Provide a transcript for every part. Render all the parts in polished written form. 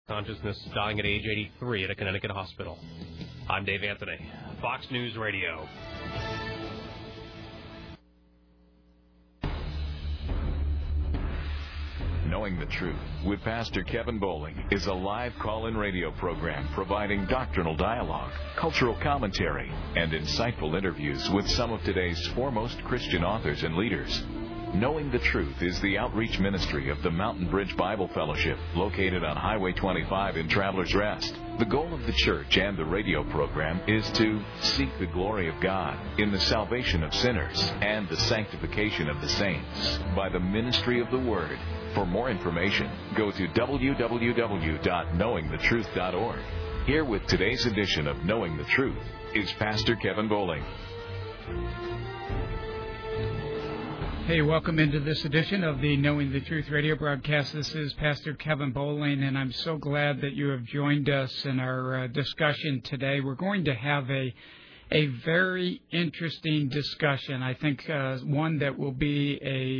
Consciousness dying at age 83 at a Connecticut hospital. I'm Dave Anthony, Fox News Radio. Knowing the Truth with Pastor Kevin Bowling is a live call-in radio program providing doctrinal dialogue, cultural commentary, and insightful interviews with some of today's foremost Christian authors and leaders. Knowing the Truth is the outreach ministry of the Mountain Bridge Bible Fellowship, located on Highway 25 in Travelers Rest. The goal of the church and the radio program is to seek the glory of God in the salvation of sinners and the sanctification of the saints by the ministry of the Word. For more information, go to www.knowingthetruth.org. Here with today's edition of Knowing the Truth is Pastor Kevin Bowling. Hey, welcome into this edition of the Knowing the Truth radio broadcast. This is Pastor Kevin Bowling, and I'm so glad that you have joined us in our discussion today. We're going to have a very interesting discussion. I think one that will be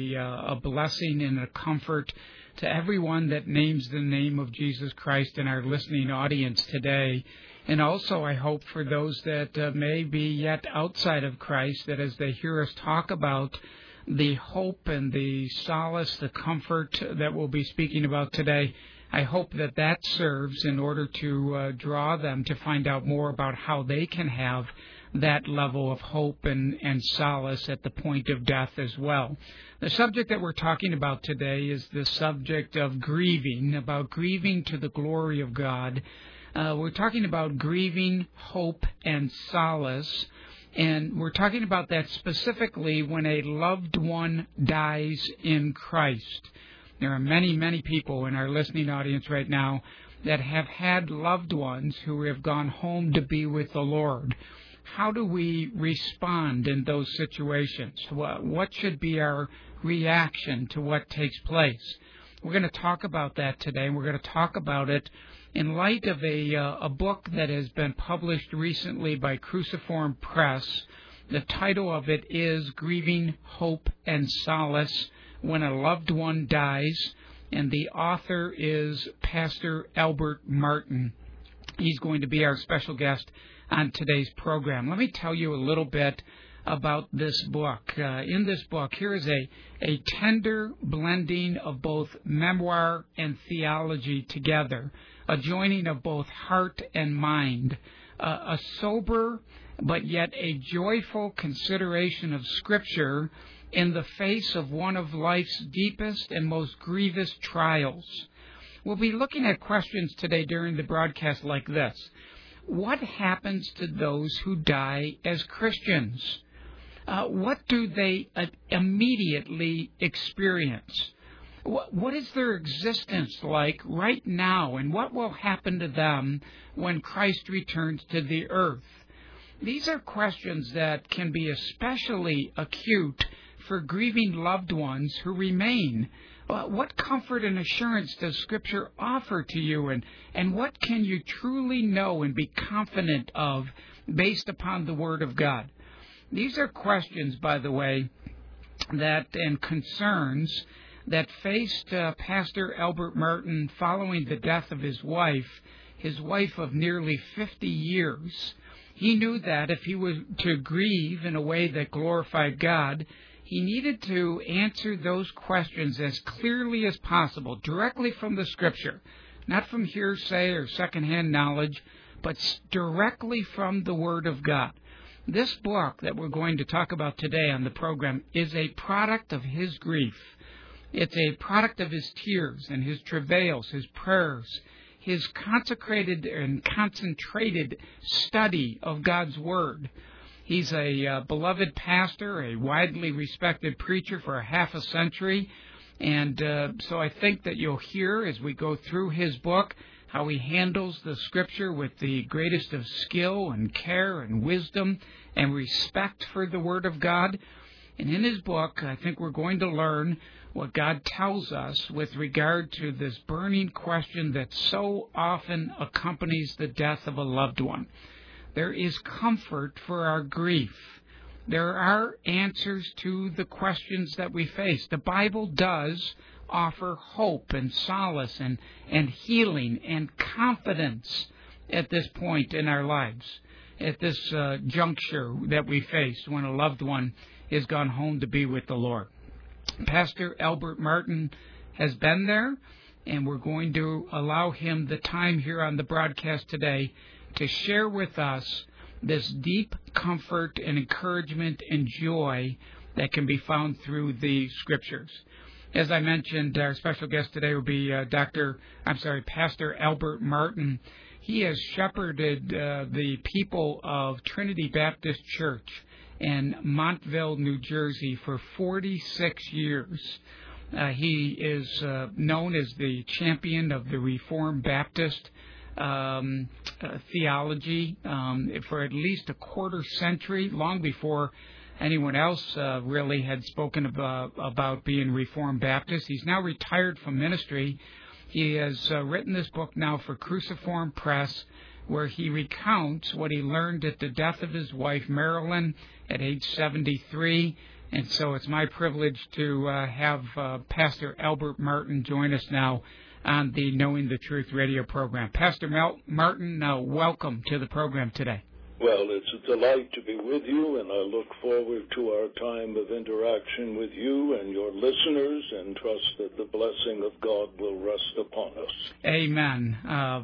a blessing and a comfort to everyone that names the name of Jesus Christ in our listening audience today. And also, I hope for those that may be yet outside of Christ, that as they hear us talk about the hope and the solace, the comfort that we'll be speaking about today, I hope that serves in order to draw them to find out more about how they can have that level of hope and solace at the point of death as well. The subject that we're talking about today is the subject of grieving, about grieving to the glory of God. We're talking about grieving, hope, and solace. And we're talking about that specifically when a loved one dies in Christ. There are many, many people in our listening audience right now that have had loved ones who have gone home to be with the Lord. How do we respond in those situations? What should be our reaction to what takes place? We're going to talk about that today, and we're going to talk about it in light of a book that has been published recently by Cruciform Press. The title of it is Grieving, Hope, and Solace When a Loved One Dies, and the author is Pastor Albert Martin. He's going to be our special guest on today's program. Let me tell you a little bit about this book. In this book, here is a tender blending of both memoir and theology together, a joining of both heart and mind, a sober but yet a joyful consideration of Scripture in the face of one of life's deepest and most grievous trials. We'll be looking at questions today during the broadcast like this. What happens to those who die as Christians? What do they immediately experience? What is their existence like right now, and what will happen to them when Christ returns to the earth? These are questions that can be especially acute for grieving loved ones who remain. What comfort and assurance does Scripture offer to you, and what can you truly know and be confident of based upon the Word of God? These are questions, by the way, and concerns that faced Pastor Albert Martin following the death of his wife of nearly 50 years. He knew that if he was to grieve in a way that glorified God, he needed to answer those questions as clearly as possible, directly from the Scripture, not from hearsay or secondhand knowledge, but directly from the Word of God. This book that we're going to talk about today on the program is a product of his grief. It's a product of his tears and his travails, his prayers, his consecrated and concentrated study of God's Word. He's a beloved pastor, a widely respected preacher for half a century, and so I think that you'll hear as we go through his book how he handles the Scripture with the greatest of skill and care and wisdom and respect for the Word of God. And in his book, I think we're going to learn what God tells us with regard to this burning question that so often accompanies the death of a loved one. There is comfort for our grief. There are answers to the questions that we face. The Bible does offer hope and solace and healing and confidence at this point in our lives, at this juncture that we face when a loved one is gone home to be with the Lord. Pastor Albert Martin has been there, and we're going to allow him the time here on the broadcast today to share with us this deep comfort and encouragement and joy that can be found through the Scriptures. As I mentioned, our special guest today will be Pastor Albert Martin. He has shepherded the people of Trinity Baptist Church in Montville, New Jersey for 46 years. He is known as the champion of the Reformed Baptist theology for at least a quarter century, long before anyone else really had spoken about being Reformed Baptist. He's now retired from ministry. He has written this book now for Cruciform Press, where he recounts what he learned at the death of his wife, Marilyn, at age 73. And so it's my privilege to have Pastor Albert Martin join us now on the Knowing the Truth radio program. Pastor Martin, welcome to the program today. Well, it's a delight to be with you, and I look forward to our time of interaction with you and your listeners, and trust that the blessing of God will rest upon us. Amen.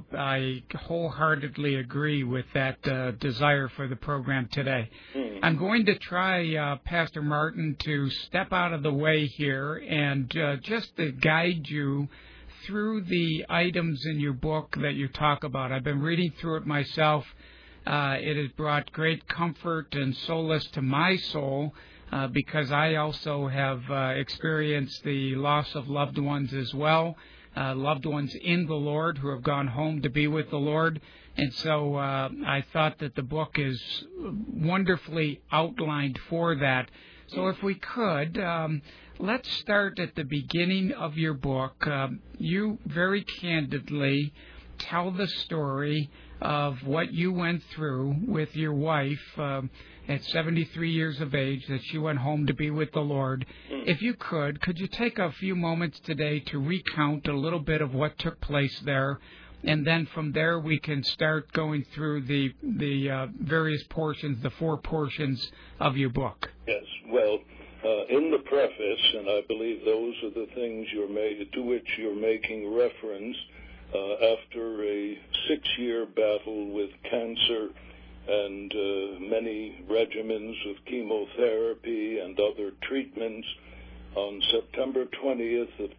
I wholeheartedly agree with that desire for the program today. I'm going to try, Pastor Martin, to step out of the way here and just to guide you through the items in your book that you talk about. I've been reading through it myself. It has brought great comfort and solace to my soul because I also have experienced the loss of loved ones as well, loved ones in the Lord who have gone home to be with the Lord. And so I thought that the book is wonderfully outlined for that. So if we could, let's start at the beginning of your book. You very candidly tell the story of what you went through with your wife at 73 years of age, that she went home to be with the Lord. If you could you take a few moments today to recount a little bit of what took place there, and then from there we can start going through the various portions, the 4 portions of your book. Yes, well, in the preface, and I believe those are the things to which you're making reference, after a 6-year battle with cancer and many regimens of chemotherapy and other treatments, on September 20th of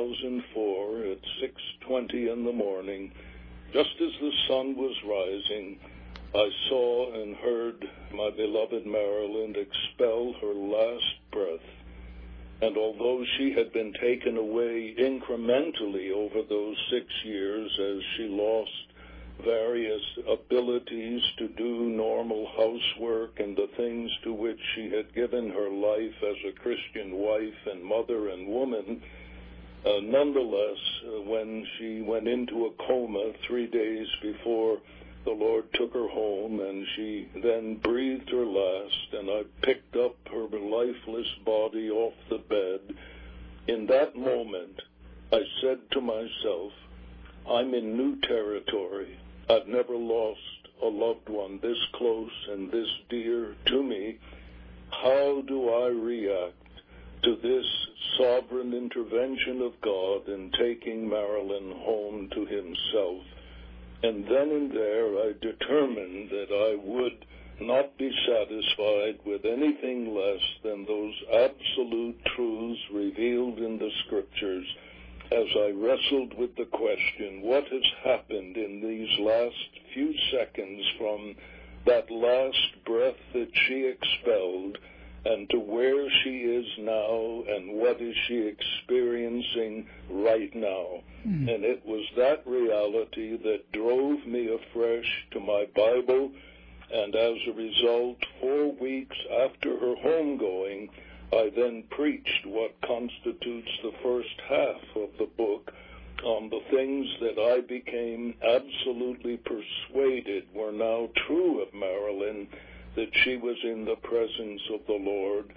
2004 at 6:20 in the morning, just as the sun was rising, I saw and heard my beloved Marilyn expel her last breath. And although she had been taken away incrementally over those 6 years as she lost various abilities to do normal housework and the things to which she had given her life as a Christian wife and mother and woman, nonetheless, when she went into a coma 3 days before the Lord took her home, and she then breathed her last, and I picked up her lifeless body off the bed. In that moment, I said to myself, I'm in new territory. I've never lost a loved one this close and this dear to me. How do I react to this sovereign intervention of God in taking Marilyn home to himself? And then and there I determined that I would not be satisfied with anything less than those absolute truths revealed in the Scriptures as I wrestled with the question, what has happened in these last few seconds from that last breath that she expelled and to where she is now and what is she experiencing right now. And it was that reality that drove me afresh to my Bible, and as a result, 4 weeks after her homegoing, I then preached what constitutes the first half of the book on the things that I became absolutely persuaded were now true of Marilyn, that she was in the presence of the Lord,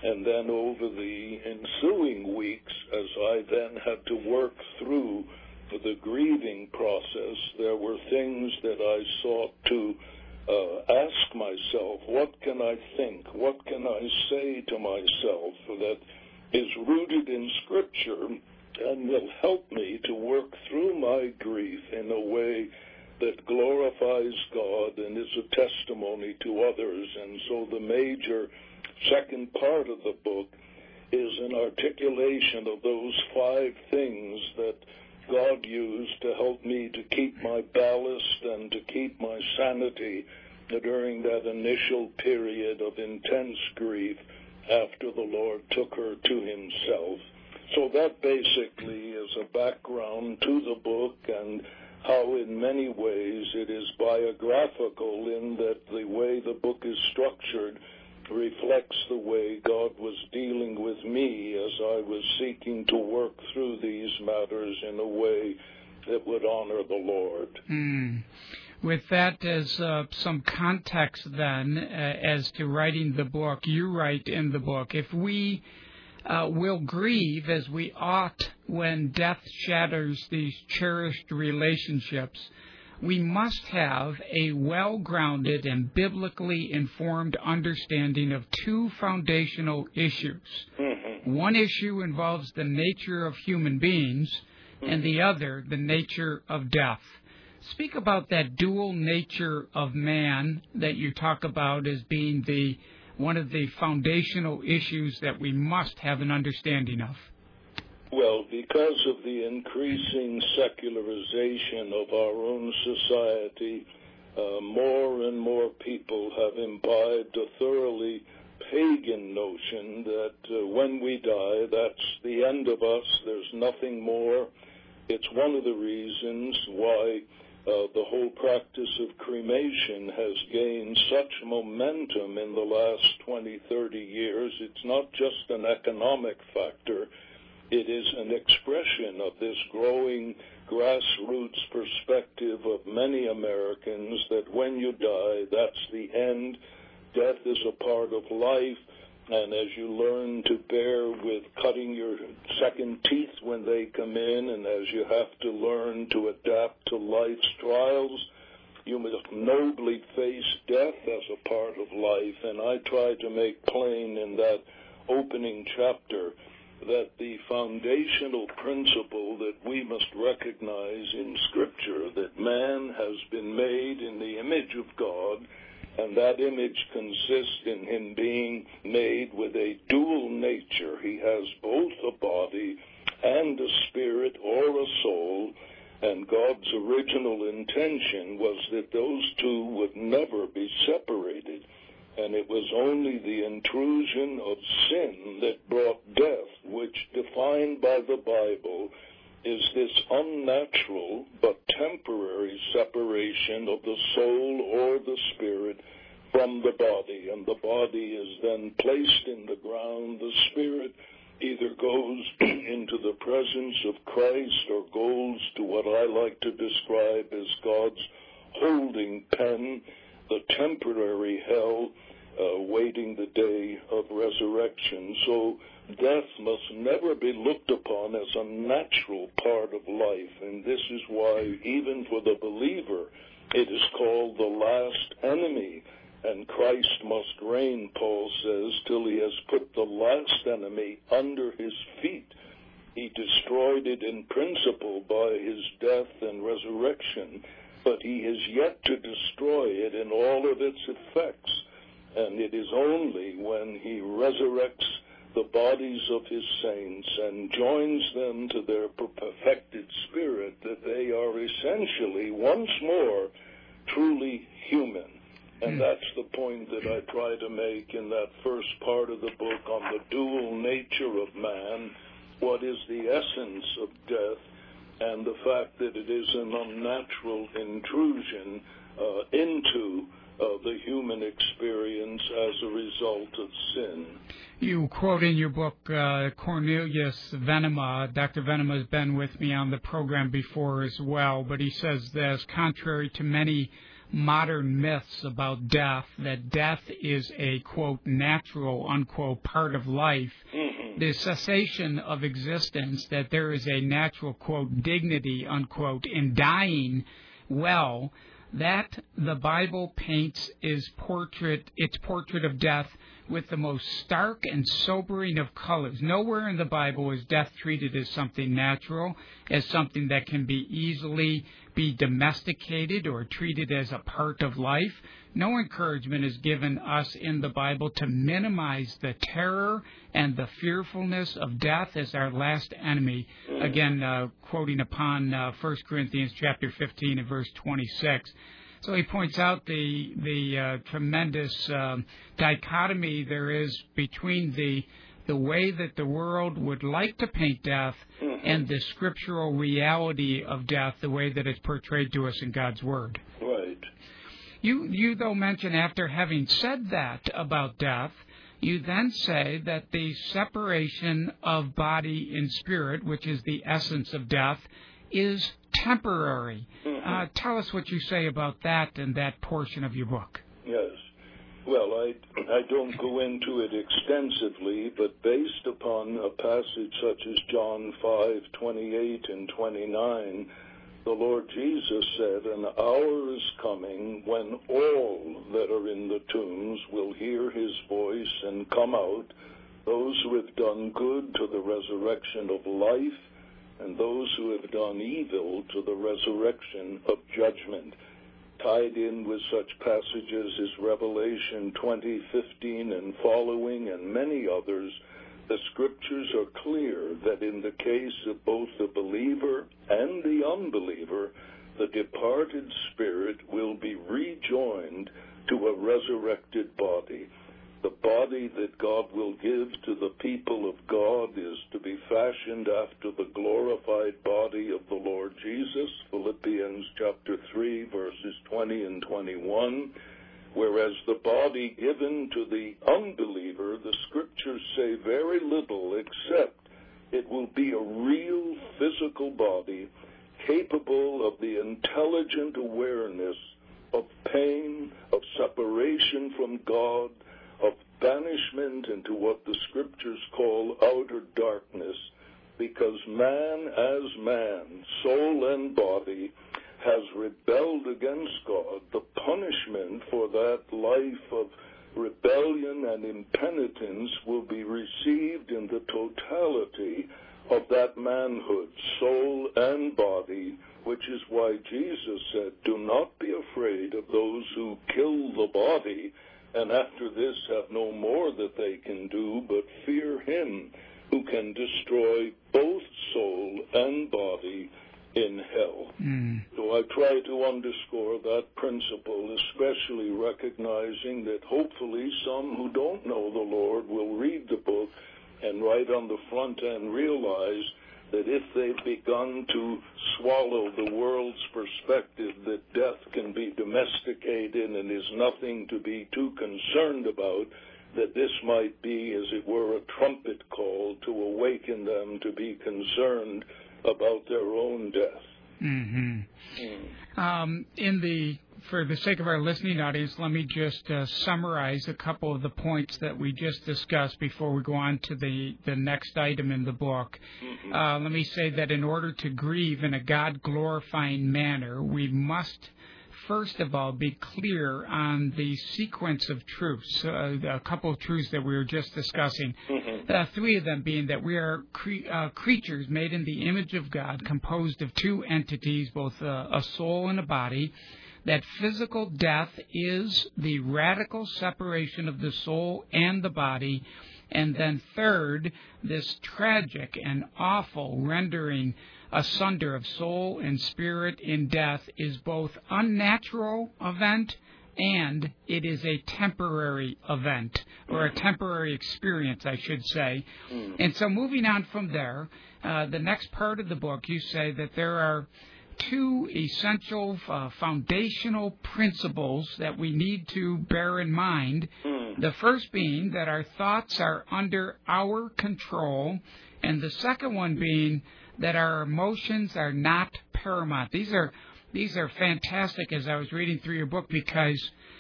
And then over the ensuing weeks, as I then had to work through the grieving process, there were things that I sought to ask myself, what can I think? What can I say to myself that is rooted in Scripture and will help me to work through my grief in a way that glorifies God and is a testimony to others? And so the major second part of the book is an articulation of those 5 things that God used to help me to keep my ballast and to keep my sanity during that initial period of intense grief after the Lord took her to himself. So that basically is a background to the book, and how in many ways it is biographical in that the way the book is structured reflects the way God was dealing with me as I was seeking to work through these matters in a way that would honor the Lord. With that as some context then as to writing the book, you write in the book, if we will grieve as we ought when death shatters these cherished relationships, we must have a well-grounded and biblically informed understanding of 2 foundational issues. One issue involves the nature of human beings, and the other, the nature of death. Speak about that dual nature of man that you talk about as being one of the foundational issues that we must have an understanding of. Well, because of the increasing secularization of our own society, more and more people have imbibed a thoroughly pagan notion that when we die, that's the end of us, there's nothing more. It's one of the reasons why the whole practice of cremation has gained such momentum in the last 20, 30 years. It's not just an economic factor. It is an expression of this growing grassroots perspective of many Americans that when you die, that's the end. Death is a part of life, and as you learn to bear with cutting your second teeth when they come in, and as you have to learn to adapt to life's trials, you must nobly face death as a part of life. And I try to make plain in that opening chapter that the foundational principle that we must recognize in Scripture, that man has been made in the image of God, and that image consists in him being made with a dual nature. He has both a body and a spirit or a soul, and God's original intention was that those 2 would never be separated. And it was only the intrusion of sin that brought death, which, defined by the Bible, is this unnatural but temporary separation of the soul or the spirit from the body. And the body is then placed in the ground. The spirit either goes into the presence of Christ or goes to what I like to describe as God's holding pen, the temporary hell, waiting the day of resurrection. So death must never be looked upon as a natural part of life, and this is why even for the believer it is called the last enemy, and Christ must reign, Paul says, till he has put the last enemy under his feet. He destroyed it in principle by his death and resurrection, but he has yet to destroy it in all of its effects. And it is only when he resurrects the bodies of his saints and joins them to their perfected spirit that they are essentially once more truly human. And that's the point that I try to make in that first part of the book on the dual nature of man, what is the essence of death, and the fact that it is an unnatural intrusion into the human experience as a result of sin. You quote in your book Cornelius Venema. Dr. Venema has been with me on the program before as well, but he says this: contrary to many modern myths about death, that death is a, quote, natural, unquote, part of life, the cessation of existence, that there is a natural, quote, dignity, unquote, in dying well, that the Bible paints its portrait of death with the most stark and sobering of colors. Nowhere in the Bible is death treated as something natural, as something that can be easily be domesticated or treated as a part of life. No encouragement is given us in the Bible to minimize the terror and the fearfulness of death as our last enemy. Again, quoting upon 1 Corinthians chapter 15 and verse 26. So he points out the tremendous dichotomy there is between the way that the world would like to paint death and the scriptural reality of death, the way that it's portrayed to us in God's Word. Right. You though mention, after having said that about death, you then say that the separation of body and spirit, which is the essence of death, is temporary. Tell us what you say about that and that portion of your book. Yes. Well, I don't go into it extensively, but based upon a passage such as John 5:28 and 29, the Lord Jesus said, "An hour is coming when all that are in the tombs will hear his voice and come out, those who have done good to the resurrection of life, and those who have done evil to the resurrection of judgment." Tied in with such passages as Revelation 20:15 and following, and many others, the scriptures are clear that in the case of both the believer and the unbeliever, the departed spirit will be rejoined to a resurrected body. The body that God will give to the people of God is to be fashioned after the glorified body of the Lord Jesus, Philippians chapter 3, verses 20 and 21, whereas the body given to the unbeliever, the scriptures say very little except it will be a real physical body capable of the intelligent awareness of pain, of separation from God, of banishment into what the scriptures call outer darkness, because man as man, soul and body, has rebelled against God. The punishment for that life of rebellion and impenitence will be received in the totality of that manhood, soul and body, which is why Jesus said, "Do not be afraid of those who kill the body, and after this have no more that they can do, but fear him who can destroy both soul and body in hell." So I try to underscore that principle, especially recognizing that hopefully some who don't know the Lord will read the book and right on the front end realize that if they've begun to swallow the world's perspective that death can be domesticated and is nothing to be too concerned about, that this might be, as it were, a trumpet call to awaken them to be concerned about their own death. For the sake of our listening audience, let me just summarize a couple of the points that we just discussed before we go on to the next item in the book. Let me say that in order to grieve in a God-glorifying manner, we must first of all be clear on the sequence of truths, a couple of truths that we were just discussing. Three of them being that we are creatures made in the image of God, composed of two entities, both a soul and a body, that physical death is the radical separation of the soul and the body, and then third, this tragic and awful rendering asunder of soul and spirit in death is both unnatural event and it is a temporary event, or a temporary experience, I should say. And so moving on from there, the next part of the book, you say that there are two essential foundational principles that we need to bear in mind. The first being that our thoughts are under our control, and the second one being that our emotions are not paramount. These are these are fantastic as I was reading through your book, because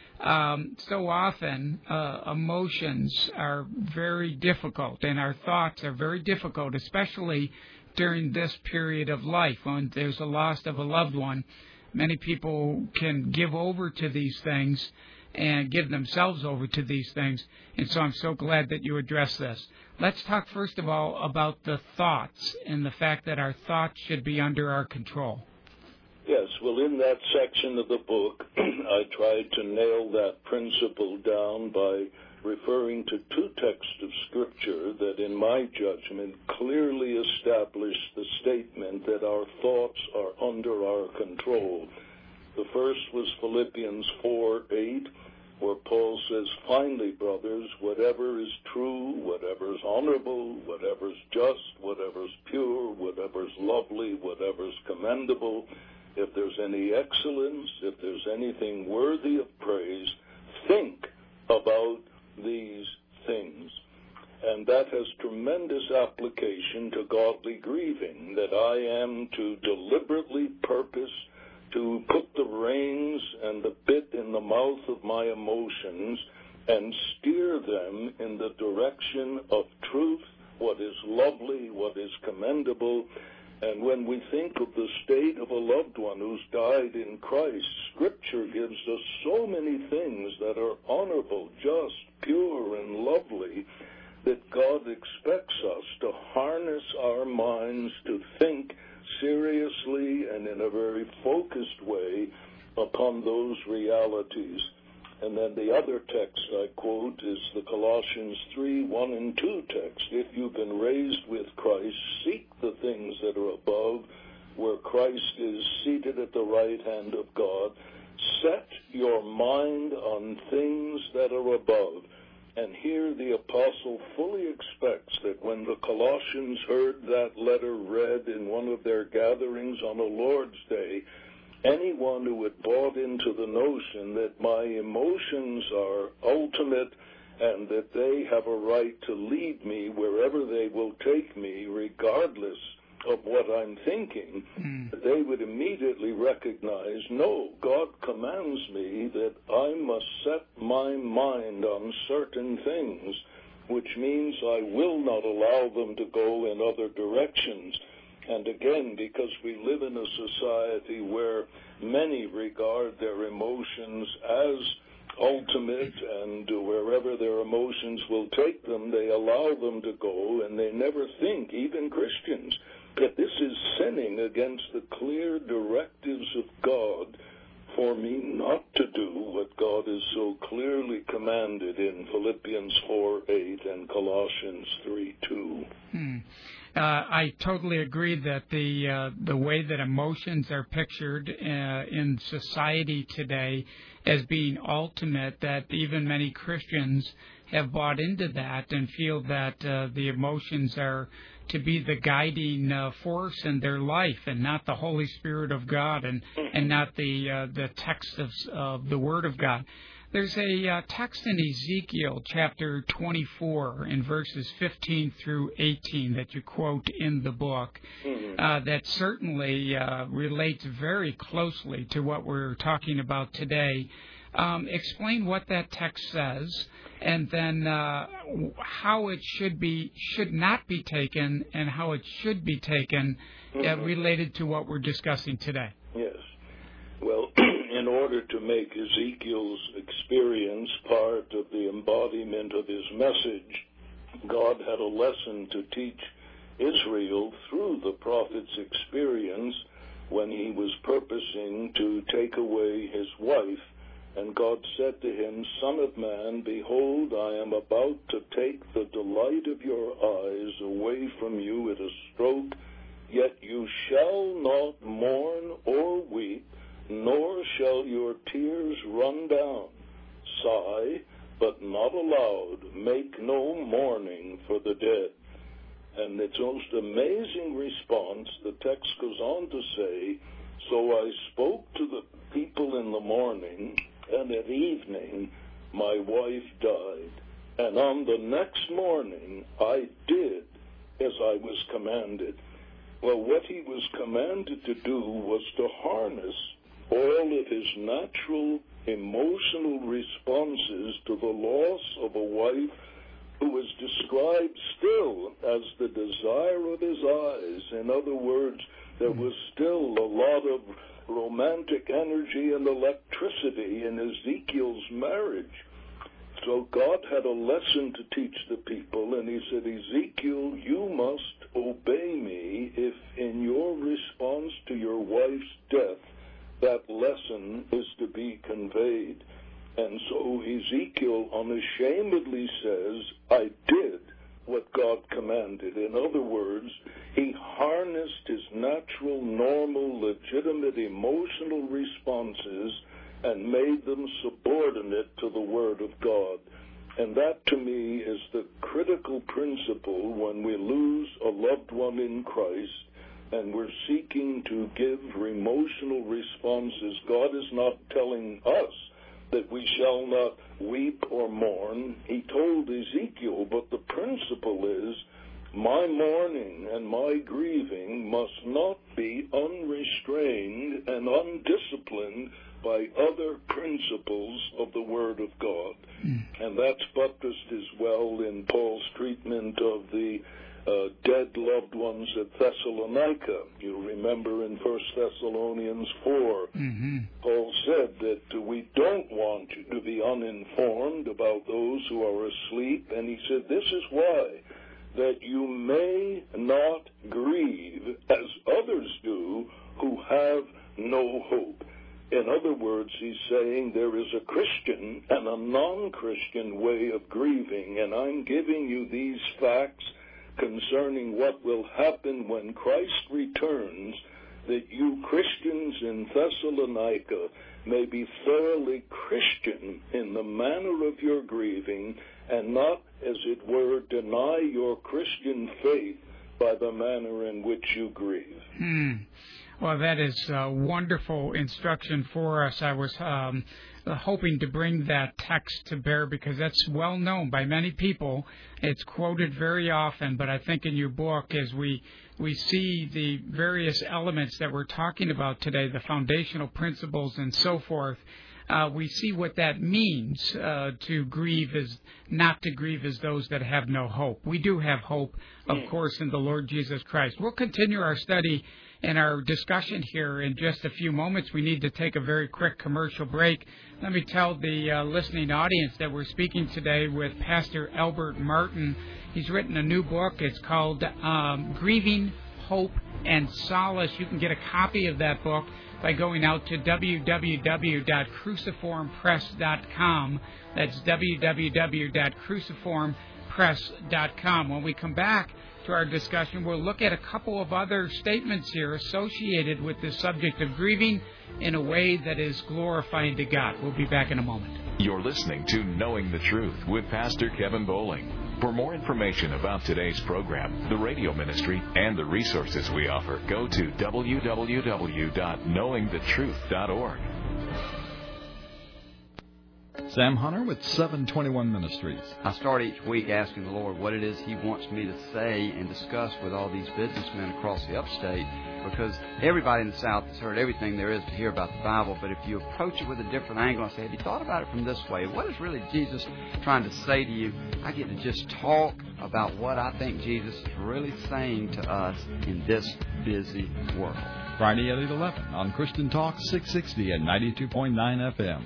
so often emotions are very difficult, and our thoughts are very difficult, especially during this period of life when there's a loss of a loved one. Many people can give over to these things and give themselves over to these things, and so I'm so glad that you address this. Let's talk first of all about the thoughts and the fact that our thoughts should be under our control. Yes, well, in that section of the book, I tried to nail that principle down by referring to two texts of Scripture that, in my judgment, clearly establish the statement that our thoughts are under our control. The first was Philippians 4:8, where Paul says, "Finally, brothers, whatever is true, whatever is honorable, whatever is just, whatever is pure, whatever is lovely, whatever is commendable, if there's any excellence, if there's anything worthy of praise, think about these things." And that has tremendous application to godly grieving, that I am to deliberately purpose to put the reins and the bit in the mouth of my emotions and steer them in the direction of truth, what is lovely, what is commendable. And when we think of the state of a loved one who's died in Christ, Scripture gives us so many things that are honorable, just, pure, and lovely, that God expects us to harness our minds to think seriously and in a very focused way upon those realities. And then the other text I quote is the Colossians 3:1 and 2 text. "If you've been raised with Christ, seek the things that are above, where Christ is seated at the right hand of God. Set your mind on things that are above." And here the apostle fully expects that when the Colossians heard that letter read in one of their gatherings on a Lord's Day, anyone who had bought into the notion that my emotions are ultimate and that they have a right to lead me wherever they will take me, regardless of what I'm thinking, they would immediately recognize, no, God commands me that I must set my mind on certain things, which means I will not allow them to go in other directions. And again, because we live in a society where many regard their emotions as ultimate, and wherever their emotions will take them, they allow them to go, and they never think, even Christians, that this is sinning against the clear directives of God for me not to do what God has so clearly commanded in Philippians 4:8 and Colossians 3:2. I totally agree that the way that emotions are pictured in society today as being ultimate, that even many Christians have bought into that and feel that the emotions are to be the guiding force in their life, and not the Holy Spirit of God, and not the text of the Word of God. There's a text in Ezekiel chapter 24 in verses 15 through 18 that you quote in the book that certainly relates very closely to what we're talking about today. Explain what that text says, and then how it should not be taken, and how it should be taken related to what we're discussing today. Yes. Well, in order to make Ezekiel's experience part of the embodiment of his message, God had a lesson to teach Israel through the prophet's experience when he was purposing to take away his wife. And God said to him, "Son of man, behold, I am about to take the delight of your eyes away from you at a stroke, yet you shall not mourn or weep, nor shall your tears run down. Sigh, but not aloud. Make no mourning for the dead." And its most amazing response, the text goes on to say, "So I spoke to the people in the morning, and at evening my wife died. And on the next morning I did as I was commanded." Well, what he was commanded to do was to harness all of his natural emotional responses to the loss of a wife who is described still as the desire of his eyes. In other words, there was still a lot of romantic energy and electricity in Ezekiel's marriage. So God had a lesson to teach the people, and he said, Ezekiel, you must obey me if in your response to your wife's death, that lesson is to be conveyed. And so Ezekiel unashamedly says, I did what God commanded. In other words, he harnessed his natural, normal, legitimate emotional responses and made them subordinate to the Word of God. And that, to me, is the critical principle when we lose a loved one in Christ and we're seeking to give emotional responses. God is not telling us that we shall not weep or mourn. He told Ezekiel, but the principle is, my mourning and my grieving must not be unrestrained and undisciplined by other principles of the Word of God. And that's buttressed as well in Paul's treatment of the dead loved ones at Thessalonica. You remember in 1 Thessalonians 4, Paul said that we don't want you to be uninformed about those who are asleep. And he said, this is why, that you may not grieve as others do who have no hope. In other words, he's saying there is a Christian and a non-Christian way of grieving, and I'm giving you these facts concerning what will happen when Christ returns, that you Christians in Thessalonica may be thoroughly Christian in the manner of your grieving and not, as it were, deny your Christian faith by the manner in which you grieve. Well, that is wonderful instruction for us. I was hoping to bring that text to bear because that's well known by many people. It's quoted very often, but I think in your book, as we see the various elements that we're talking about today, the foundational principles and so forth, we see what that means to grieve as not to grieve as those that have no hope. We do have hope, of course, in the Lord Jesus Christ. We'll continue our study and our discussion here in just a few moments. We need to take a very quick commercial break. Let me tell the listening audience that we're speaking today with Pastor Albert Martin. He's written a new book. It's called Grieving, Hope, and Solace. You can get a copy of that book by going out to www.cruciformpress.com. That's www.cruciformpress.com. When we come back to our discussion, we'll look at a couple of other statements here associated with the subject of grieving in a way that is glorifying to God. We'll be back in a moment. You're listening to Knowing the Truth with Pastor Kevin Bowling. For more information about today's program, the radio ministry, and the resources we offer, go to www.knowingthetruth.org. Sam Hunter with 721 Ministries. I start each week asking the Lord what it is He wants me to say and discuss with all these businessmen across the upstate, because everybody in the South has heard everything there is to hear about the Bible, but if you approach it with a different angle and say, have you thought about it from this way? What is really Jesus trying to say to you? I get to just talk about what I think Jesus is really saying to us in this busy world. Friday at 11 on Christian Talk 660 and 92.9 FM.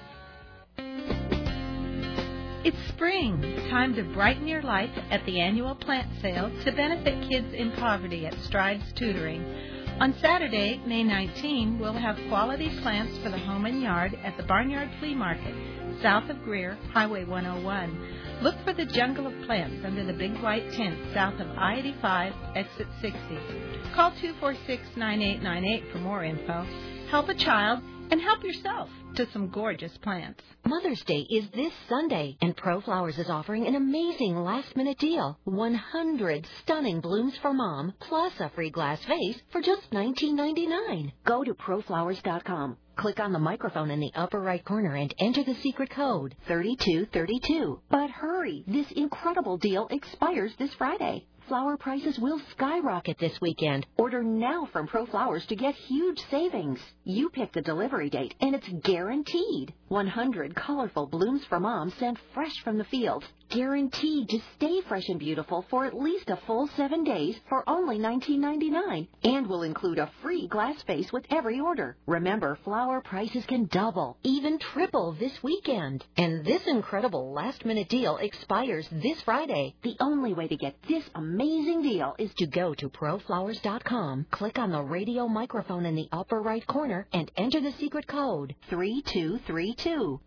It's spring, time to brighten your life at the annual plant sale to benefit kids in poverty at Strides Tutoring. On Saturday, May 19, we'll have quality plants for the home and yard at the Barnyard Flea Market, south of Greer, Highway 101. Look for the jungle of plants under the big white tent south of I-85, exit 60. Call 246-9898 for more info. Help a child and help yourself to some gorgeous plants. Mother's Day is this Sunday, and ProFlowers is offering an amazing last-minute deal. 100 stunning blooms for Mom, plus a free glass vase for just $19.99. Go to ProFlowers.com. Click on the microphone in the upper right corner and enter the secret code, 3232. But hurry, this incredible deal expires this Friday. Flower prices will skyrocket this weekend. Order now from ProFlowers to get huge savings. You pick the delivery date, and it's guaranteed. 100 colorful blooms for Mom sent fresh from the fields. Guaranteed to stay fresh and beautiful for at least a full 7 days for only $19.99. And will include a free glass vase with every order. Remember, flower prices can double, even triple this weekend. And this incredible last-minute deal expires this Friday. The only way to get this amazing deal is to go to ProFlowers.com, click on the radio microphone in the upper right corner, and enter the secret code 3232.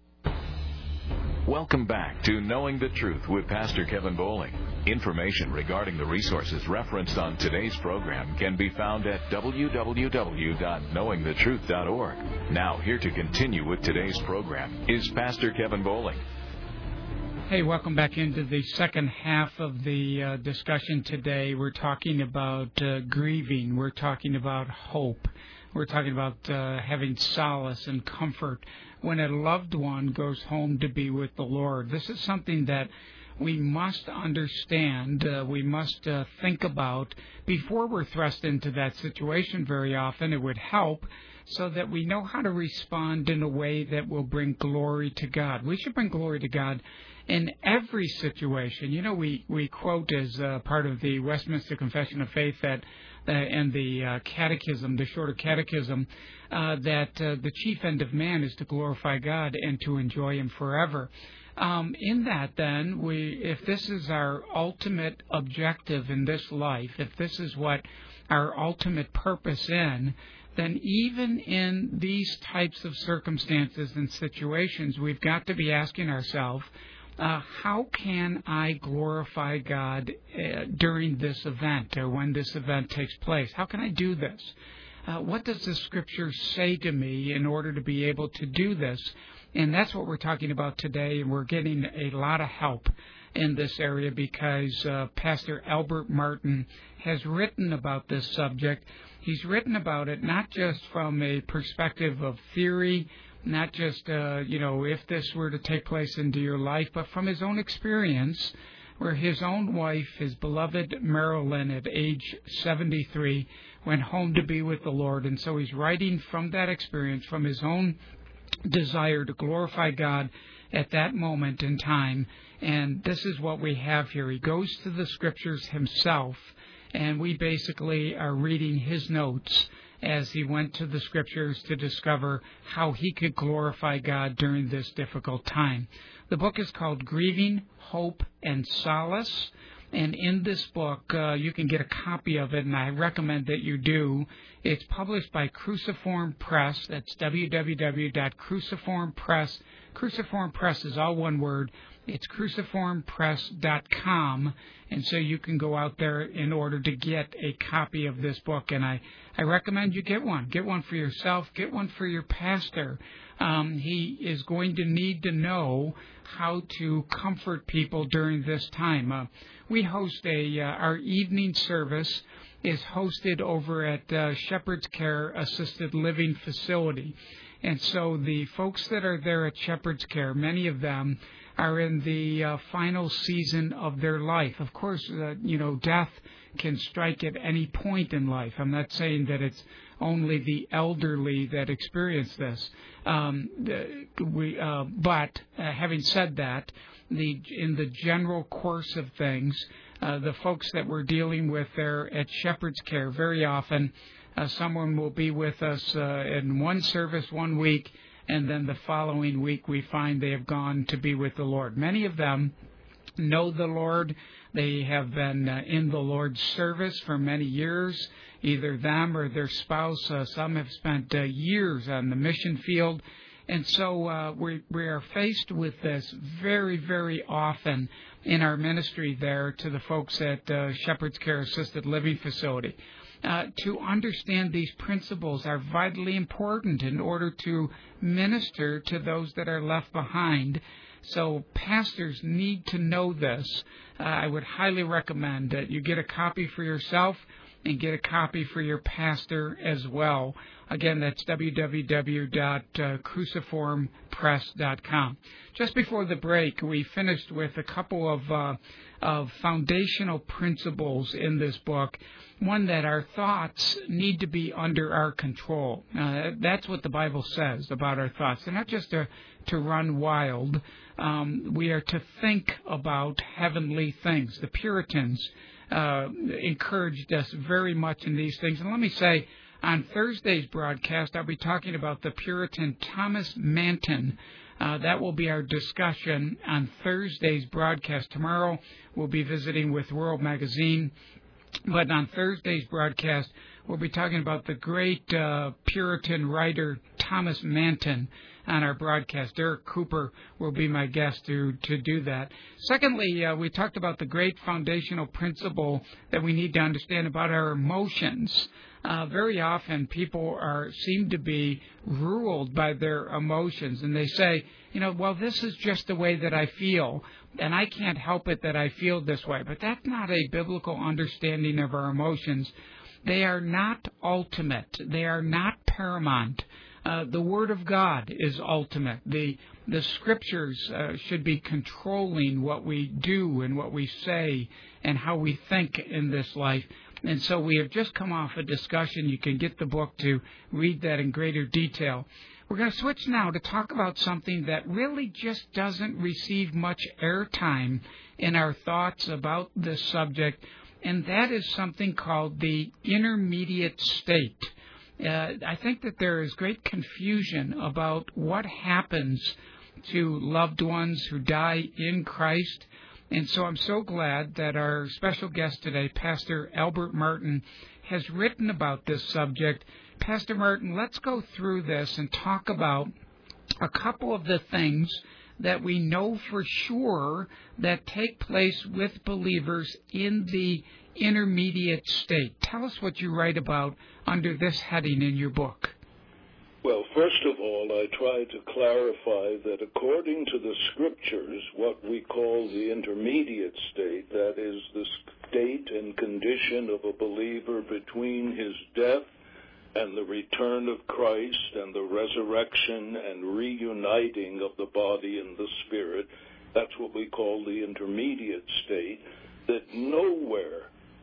Welcome back to Knowing the Truth with Pastor Kevin Bowling. Information regarding the resources referenced on today's program can be found at www.knowingthetruth.org. Now, here to continue with today's program is Pastor Kevin Bowling. Hey, welcome back into the second half of the discussion today. We're talking about grieving. We're talking about hope. We're talking about having solace and comfort when a loved one goes home to be with the Lord. This is something that we must understand, we must think about before we're thrust into that situation very often. It would help so that we know how to respond in a way that will bring glory to God. We should bring glory to God in every situation. You know, we quote as part of the Westminster Confession of Faith that and the Catechism, the Shorter Catechism, that the chief end of man is to glorify God and to enjoy Him forever. In that, then, if this is our ultimate objective in this life, if this is what our ultimate purpose in, then even in these types of circumstances and situations, we've got to be asking ourselves, how can I glorify God during this event or when this event takes place? How can I do this? What does the Scripture say to me in order to be able to do this? And that's what we're talking about today, and we're getting a lot of help in this area because Pastor Albert Martin has written about this subject. He's written about it not just from a perspective of theory, not just, if this were to take place into your life, but from his own experience, where his own wife, his beloved Marilyn, at age 73, went home to be with the Lord. And so he's writing from that experience, from his own desire to glorify God at that moment in time. And this is what we have here. He goes to the Scriptures himself, and we basically are reading his notes as he went to the Scriptures to discover how he could glorify God during this difficult time. The book is called Grieving, Hope, and Solace. And in this book, you can get a copy of it, and I recommend that you do. It's published by Cruciform Press. That's www.cruciformpress. Cruciform Press is all one word. It's cruciformpress.com, and so you can go out there in order to get a copy of this book. And I recommend you get one. Get one for yourself. Get one for your pastor. He is going to need to know how to comfort people during this time. We host our evening service is hosted over at Shepherd's Care Assisted Living Facility. And so the folks that are there at Shepherd's Care, many of them are in the final season of their life. Of course, death can strike at any point in life. I'm not saying that it's only the elderly that experience this. But having said that, in the general course of things, the folks that we're dealing with there at Shepherd's Care, very often someone will be with us in one service 1 week, and then the following week we find they have gone to be with the Lord. Many of them know the Lord. They have been in the Lord's service for many years, either them or their spouse. Some have spent years on the mission field. And so we are faced with this very, very often in our ministry there to the folks at Shepherd's Care Assisted Living Facility. To understand these principles are vitally important in order to minister to those that are left behind. So pastors need to know this. I would highly recommend that you get a copy for yourself and get a copy for your pastor as well. Again, that's www.cruciformpress.com. Just before the break, we finished with a couple of foundational principles in this book. One, that our thoughts need to be under our control. That's what the Bible says about our thoughts. They're not just to run wild. We are to think about heavenly things. The Puritans encouraged us very much in these things. And let me say, on Thursday's broadcast, I'll be talking about the Puritan Thomas Manton. That will be our discussion on Thursday's broadcast. Tomorrow, we'll be visiting with World Magazine. But on Thursday's broadcast, we'll be talking about the great Puritan writer Thomas Manton on our broadcast. Derek Cooper will be my guest to do that. Secondly, we talked about the great foundational principle that we need to understand about our emotions. Very often people seem to be ruled by their emotions, and they say, well, this is just the way that I feel, and I can't help it that I feel this way. But that's not a biblical understanding of our emotions. They are not ultimate. They are not paramount. The Word of God is ultimate. The Scriptures should be controlling what we do and what we say and how we think in this life. And so we have just come off a discussion. You can get the book to read that in greater detail. We're going to switch now to talk about something that really just doesn't receive much airtime in our thoughts about this subject, and that is something called the intermediate state. I think that there is great confusion about what happens to loved ones who die in Christ. And so I'm so glad that our special guest today, Pastor Albert Martin, has written about this subject. Pastor Martin, let's go through this and talk about a couple of the things that we know for sure that take place with believers in the intermediate state. Tell us what you write about under this heading in your book. Well, first of all, I try to clarify that according to the Scriptures, what we call the intermediate state, that is the state and condition of a believer between his death and the return of Christ and the resurrection and reuniting of the body and the spirit, that's what we call the intermediate state, that nowhere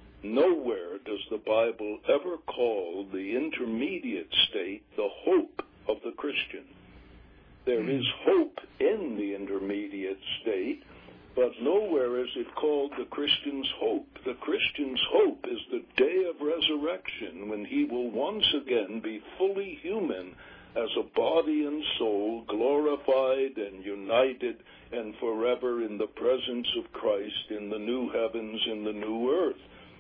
does the Bible ever call the intermediate state the hope of the Christian. There is hope in the intermediate state, but nowhere is it called the Christian's hope. The Christian's hope is the day of resurrection, when he will once again be fully human as a body and soul, glorified and united and forever in the presence of Christ in the new heavens and the new earth.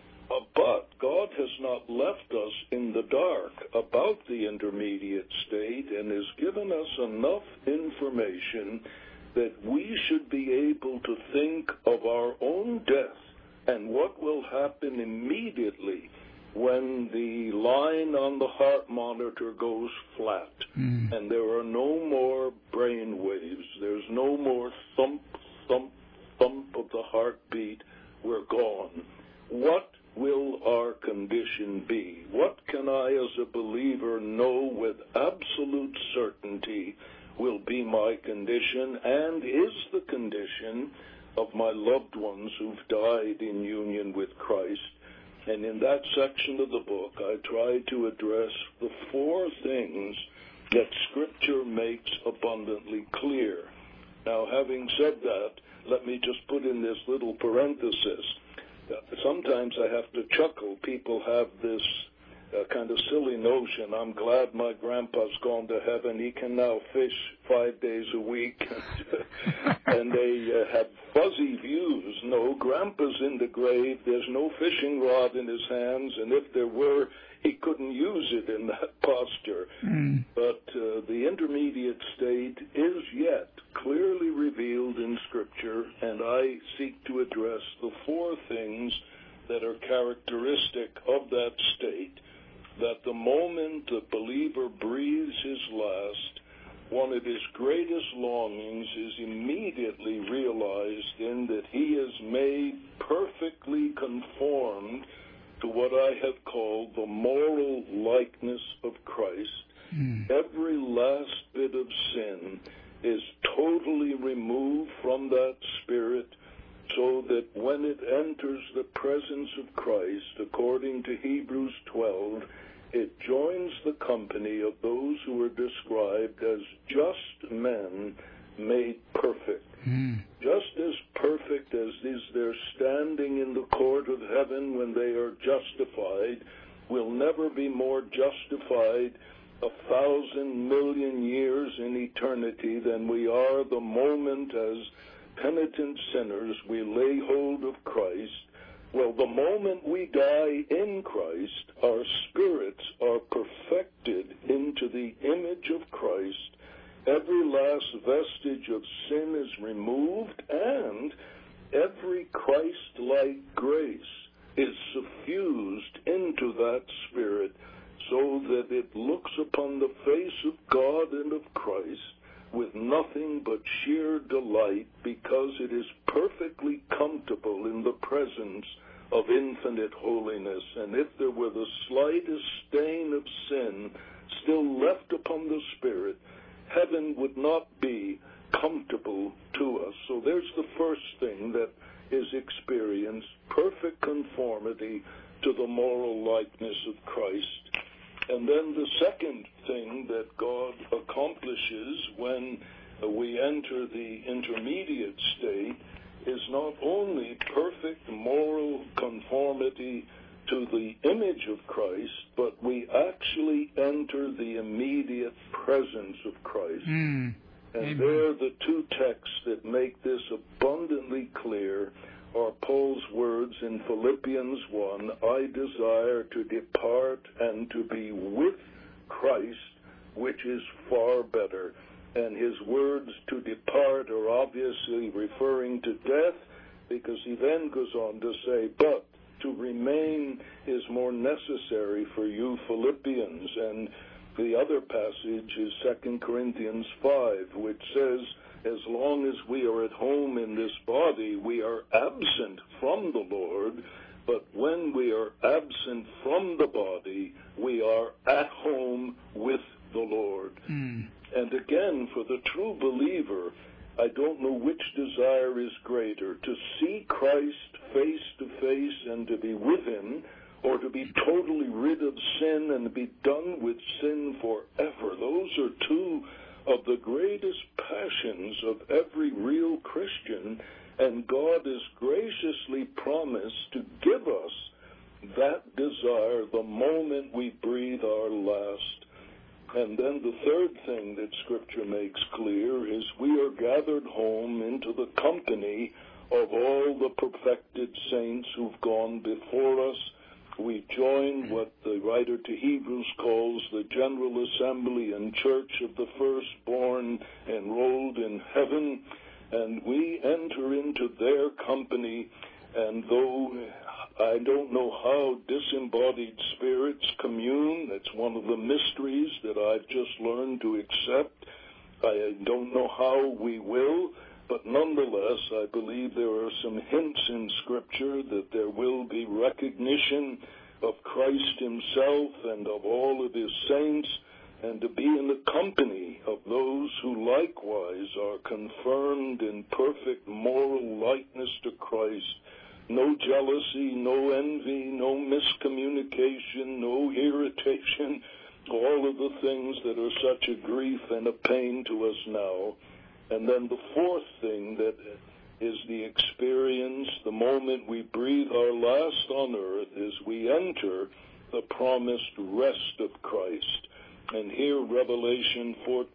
But God has not left us in the dark about the intermediate state and has given us enough information that we should be able to think of our own death and what will happen immediately when the line on the heart monitor goes flat and there are no more brain waves, there's no more thump, thump, thump of the heartbeat, we're gone. What will our condition be? What can I as a believer know with absolute certainty will be my condition and is the condition of my loved ones who've died in union with Christ? And in that section of the book, I try to address the four things that Scripture makes abundantly clear. Now, having said that, let me just put in this little parenthesis. Sometimes I have to chuckle. People have this kind of silly notion, I'm glad my grandpa's gone to heaven. He can now fish 5 days a week. And they have fuzzy views. No, Grandpa's in the grave. There's no fishing rod in his hands. And if there were, he couldn't use it in that posture. But the intermediate state is yet clearly revealed in Scripture, and I seek to address the four things that are characteristic of that state, that the moment the believer breathes his last, one of his greatest longings is immediately realized in that he is made perfectly conformed to what I have called the moral likeness of Christ. Every last bit of sin is totally removed from that spirit, so that when it enters the presence of Christ, according to Hebrews 12, it joins the company of those who are described as just men made perfect. Just as perfect as is their standing in the court of heaven when they are justified, will never be more justified 1,000 million years in eternity than we are the moment as penitent sinners we lay hold of Christ. Well, the moment we die in Christ, our spirits are perfected into the image of Christ. Every last vestige of sin is removed, and every Christ-like grace is suffused into that spirit, so that it looks upon the face of God and of Christ with nothing but sheer delight, because it is perfectly comfortable in the presence of infinite holiness. And if there were the slightest stain of sin still left upon the spirit, heaven would not be comfortable to us. So there's the first thing that is experienced, perfect conformity to the moral likeness of Christ. And then the second thing that God accomplishes when we enter the intermediate state is not only perfect moral conformity to the image of Christ, but we actually enter the immediate presence of Christ. And there, the two texts that make this abundantly clear are Paul's words in Philippians 1, I desire to depart and to be with Christ, which is far better. And his words to depart are obviously referring to death, because he then goes on to say, but to remain is more necessary for you Philippians. And the other passage is 2 Corinthians 5, which says, as long as we are at home in this body, we are absent from the Lord, but when we are absent from the body, we are at home with the Lord. And again, for the true believer, I don't know which desire is greater, to see Christ face to face and to be with him, or to be totally rid of sin and to be done with sin forever. Those are two of the greatest passions of every real Christian, and God has graciously promised to give us that desire the moment we breathe our last. And then the third thing that Scripture makes clear is we are gathered home into the company of all the perfected saints who've gone before us. We join what the writer to Hebrews calls the general assembly and church of the firstborn enrolled in heaven, and we enter into their company. And though I don't know how disembodied spirits commune, that's one of the mysteries that I've just learned to accept. I don't know how we will, but nonetheless, I believe there are some hints in Scripture that there will be recognition of Christ himself and of all of his saints, and to be in the company of those who likewise are confirmed in perfect moral likeness to Christ. No jealousy, no envy, no miscommunication, no irritation, all of the things that are such a grief and a pain to us now. And then the fourth thing that is the experience, the moment we breathe our last on earth, is we enter the promised rest of Christ. And here Revelation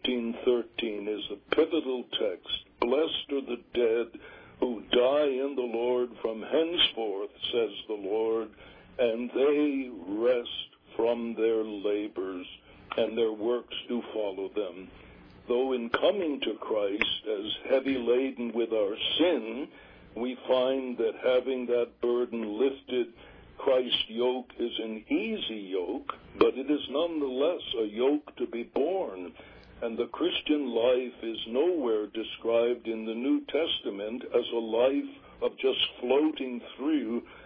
14:13 is a pivotal text. Blessed are the dead who die in the Lord from henceforth, says the Lord, and they rest from their labors, and their works do follow them. Though in coming to Christ as heavy laden with our sin, we find that having that burden lifted, Christ's yoke is an easy yoke, but it is nonetheless a yoke to be borne. And the Christian life is nowhere described in the New Testament as a life of just floating through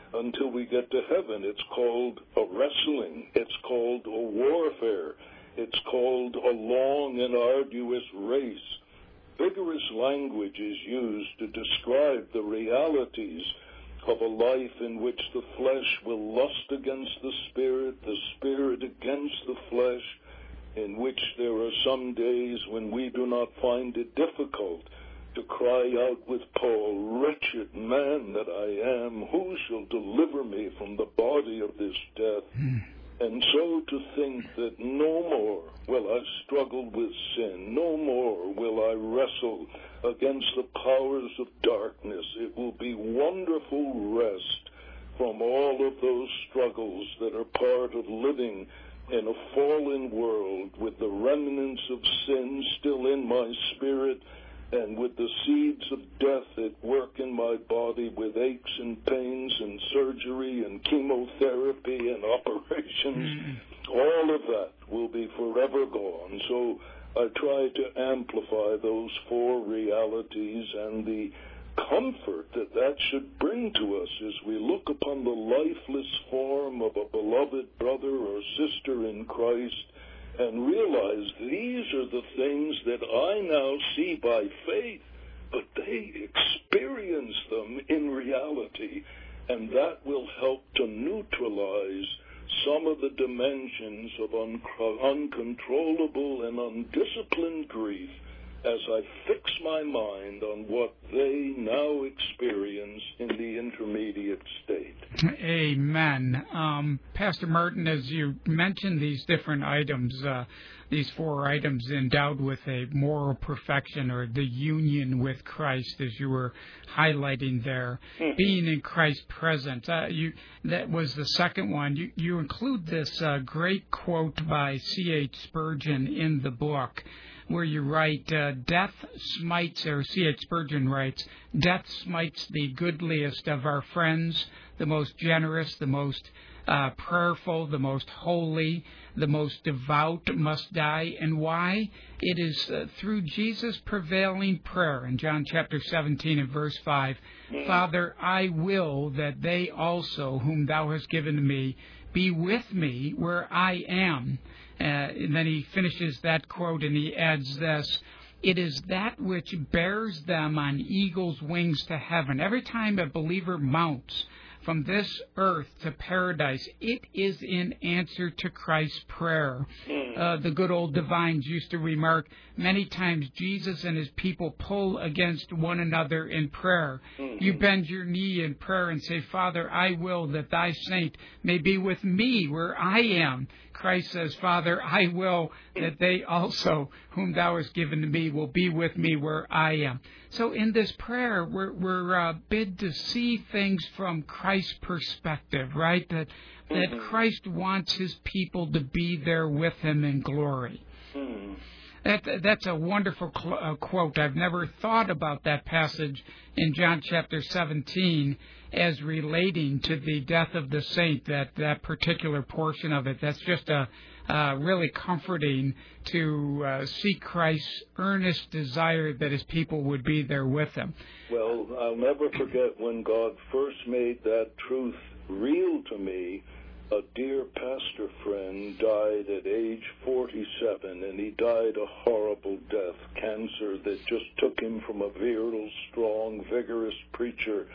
until we get to heaven. It's called a wrestling. It's called a warfare. It's called a long and arduous race. Vigorous language is used to describe the realities of a life in which the flesh will lust against the spirit against the flesh, in which there are some days when we do not find it difficult to cry out with Paul, "Wretched man that I am, who shall deliver me from the body of this death?" And so to think that no more will I struggle with sin, no more will I wrestle against the powers of darkness. It will be wonderful rest from all of those struggles that are part of living in a fallen world, with the remnants of sin still in my spirit, and with the seeds of death at work in my body, with aches and pains and surgery and chemotherapy and operations. All of that will be forever gone. So I try to amplify those four realities and the comfort that that should bring to us as we look upon the lifeless form of a beloved brother or sister in Christ and realize these are the things that I now see by faith, but they experience them in reality, and that will help to neutralize some of the dimensions of uncontrollable and undisciplined grief as I fix my mind on what they now experience in the intermediate state. Amen. Pastor Martin, as you mentioned these different items, these four items endowed with a moral perfection or the union with Christ, as you were highlighting there, being in Christ's presence. That was the second one. You include this great quote by C.H. Spurgeon in the book, where you write, death smites, or C.H. Spurgeon writes, death smites the goodliest of our friends, the most generous, the most prayerful, the most holy, the most devout must die. And why? It is through Jesus' prevailing prayer in John chapter 17 and verse 5, Father, I will that they also, whom thou hast given to me, be with me where I am. And then he finishes that quote and he adds this, it is that which bears them on eagle's wings to heaven. Every time a believer mounts from this earth to paradise, it is in answer to Christ's prayer. The good old divines used to remark, many times Jesus and his people pull against one another in prayer. You bend your knee in prayer and say, Father, I will that thy saint may be with me where I am. Christ says, Father, I will that they also, whom thou hast given to me, will be with me where I am. So in this prayer, we're bid to see things from Christ's perspective, right? That Christ wants his people to be there with him in glory. That's a wonderful quote. I've never thought about that passage in John chapter 17 as relating to the death of the saint, that particular portion of it. That's just really comforting to see Christ's earnest desire that his people would be there with him. Well, I'll never forget when God first made that truth real to me. A dear pastor friend died at age 47, and he died a horrible death, cancer that just took him from a virile, strong, vigorous preacher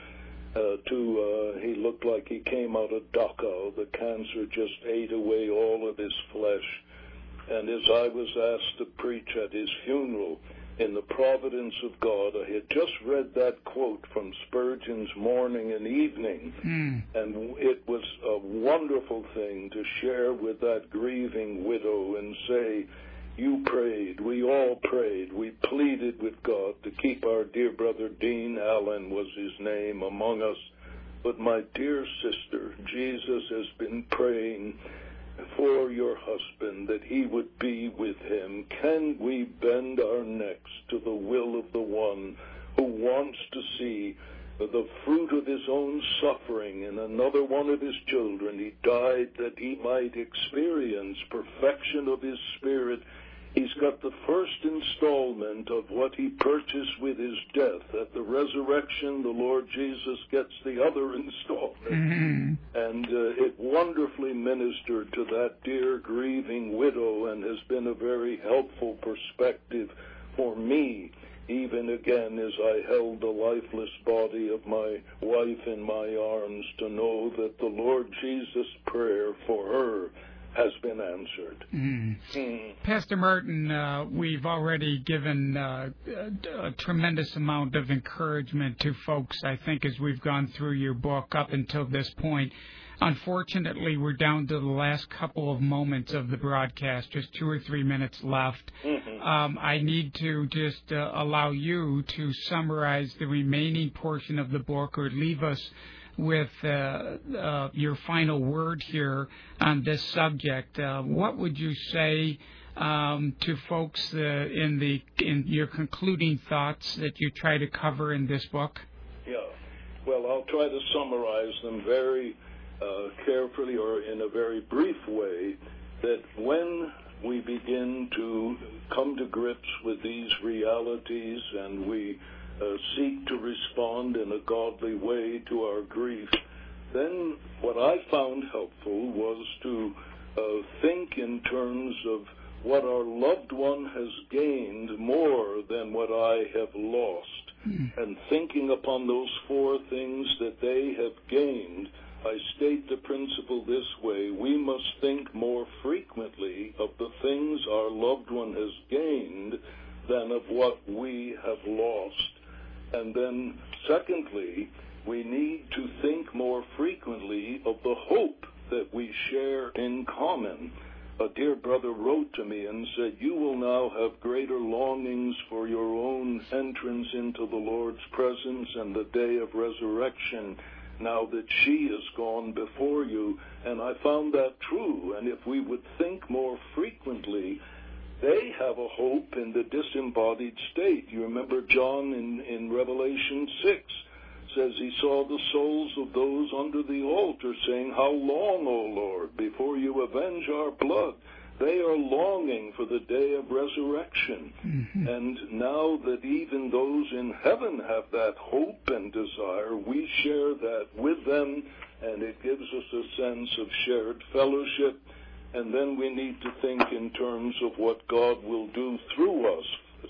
to he looked like he came out of Dachau. The cancer just ate away all of his flesh. And as I was asked to preach at his funeral, in the providence of God, I had just read that quote from Spurgeon's Morning and Evening, and it was a wonderful thing to share with that grieving widow and say, you prayed, we all prayed, we pleaded with God to keep our dear brother Dean Allen was his name among us, but my dear sister, Jesus has been praying for your husband, that he would be with him. Can we bend our necks to the will of the one who wants to see the fruit of his own suffering in another one of his children? He died that he might experience perfection of his spirit He's got the first installment of what he purchased with his death. At the resurrection, the Lord Jesus gets the other installment. Mm-hmm. And it wonderfully ministered to that dear grieving widow and has been a very helpful perspective for me, even again as I held the lifeless body of my wife in my arms, to know that the Lord Jesus' prayer for her has been answered. Pastor Martin, we've already given a tremendous amount of encouragement to folks, I think, as we've gone through your book up until this point. Unfortunately, we're down to the last couple of moments of the broadcast, just 2 or 3 minutes left. I need to just allow you to summarize the remaining portion of the book, or leave us with your final word here on this subject. What would you say to folks in your concluding thoughts that you try to cover in this book? Yeah, well, I'll try to summarize them very carefully, or in a very brief way, that when we begin to come to grips with these realities and we seek to respond in a godly way to our grief, then what I found helpful was to think in terms of what our loved one has gained more than what I have lost. And thinking upon those 4 things that they have gained, I state the principle this way: we must think more frequently of the things our loved one has gained than of what we have lost. And then, secondly, we need to think more frequently of the hope that we share in common. A dear brother wrote to me and said, "You will now have greater longings for your own entrance into the Lord's presence and the day of resurrection, now that she is gone before you." And I found that true. And if we would think more frequently, they have a hope in the disembodied state. You remember John in Revelation 6 says he saw the souls of those under the altar saying, "How long, O Lord, before you avenge our blood?" They are longing for the day of resurrection. And now that even those in heaven have that hope and desire, we share that with them, and it gives us a sense of shared fellowship. And then we need to think in terms of what God will do through us.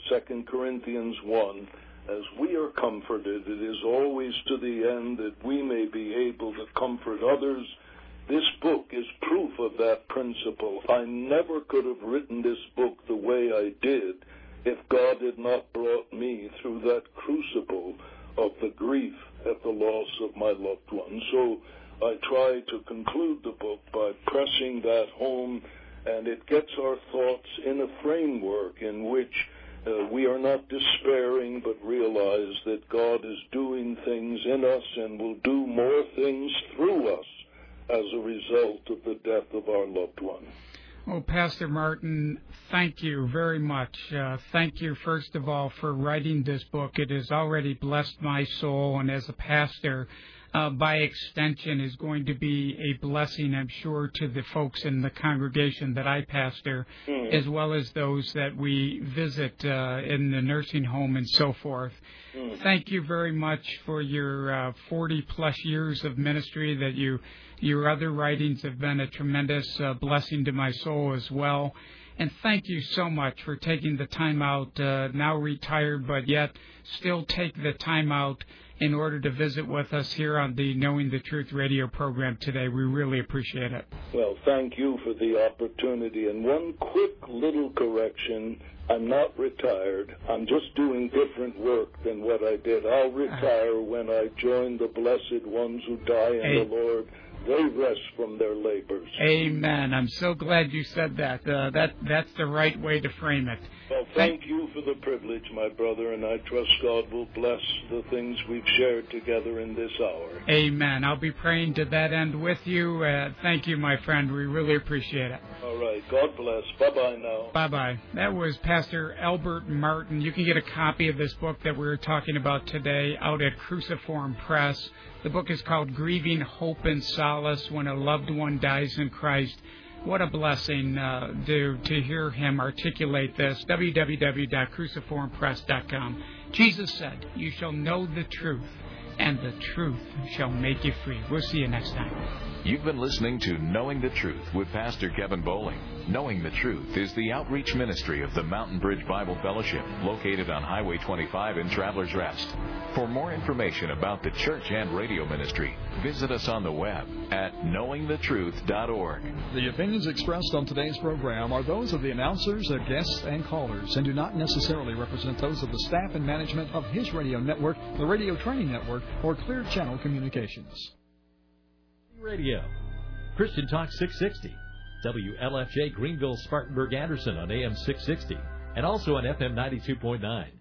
2 Corinthians 1, as we are comforted, it is always to the end that we may be able to comfort others. This book is proof of that principle. I never could have written this book the way I did if God had not brought me through that crucible of the grief at the loss of my loved one. So I try to conclude the book by pressing that home, and it gets our thoughts in a framework in which we are not despairing, but realize that God is doing things in us and will do more things through us as a result of the death of our loved one. Well, Pastor Martin, thank you very much. Thank you, first of all, for writing this book. It has already blessed my soul, and as a pastor, by extension, is going to be a blessing, I'm sure, to the folks in the congregation that I pastor, as well as those that we visit in the nursing home and so forth. Thank you very much for your 40-plus years of ministry. That your other writings have been a tremendous blessing to my soul as well. And thank you so much for taking the time out, now retired, but yet still take the time out in order to visit with us here on the Knowing the Truth radio program today. We really appreciate it. Well, thank you for the opportunity. And one quick little correction: I'm not retired. I'm just doing different work than what I did. I'll retire when I join the blessed ones who die in the Lord. They rest from their labors. Amen. I'm so glad you said that. That's the right way to frame it. Well, thank you for the privilege, my brother, and I trust God will bless the things we've shared together in this hour. Amen. I'll be praying to that end with you. Thank you, my friend. We really appreciate it. All right. God bless. Bye-bye now. Bye-bye. That was Pastor Albert Martin. You can get a copy of this book that we're talking about today out at Cruciform Press. The book is called Grieving Hope and Solace When a Loved One Dies in Christ. What a blessing to hear him articulate this. www.cruciformpress.com. Jesus said, "You shall know the truth, and the truth shall make you free." We'll see you next time. You've been listening to Knowing the Truth with Pastor Kevin Bowling. Knowing the Truth is the outreach ministry of the Mountain Bridge Bible Fellowship, located on Highway 25 in Travelers Rest. For more information about the church and radio ministry, visit us on the web at knowingthetruth.org. The opinions expressed on today's program are those of the announcers, their guests, and callers, and do not necessarily represent those of the staff and management of His Radio Network, the Radio Training Network, or Clear Channel Communications. Radio. Christian Talk 660. WLFJ Greenville, Spartanburg, Anderson on AM 660. And also on FM 92.9.